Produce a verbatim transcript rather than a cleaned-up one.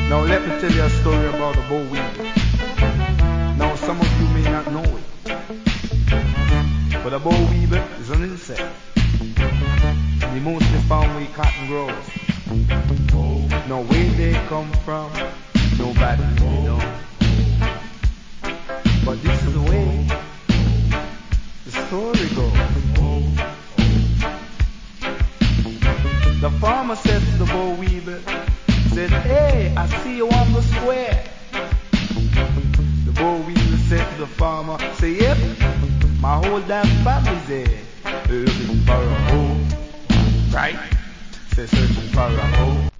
Now let me tell you a story about a boll weevil. Now some of you may not know it, but a boll weevil is an insect. They mostly found where cotton grows. Now where they come from, nobody knows. But this is the way the story goes. The farmer said to the boll weevil, said, "Hey, I see you on the square." The boll weevil said to the farmer, say, "Yep, my whole damn family's there, looking for a home." Right? Say, searching for a home.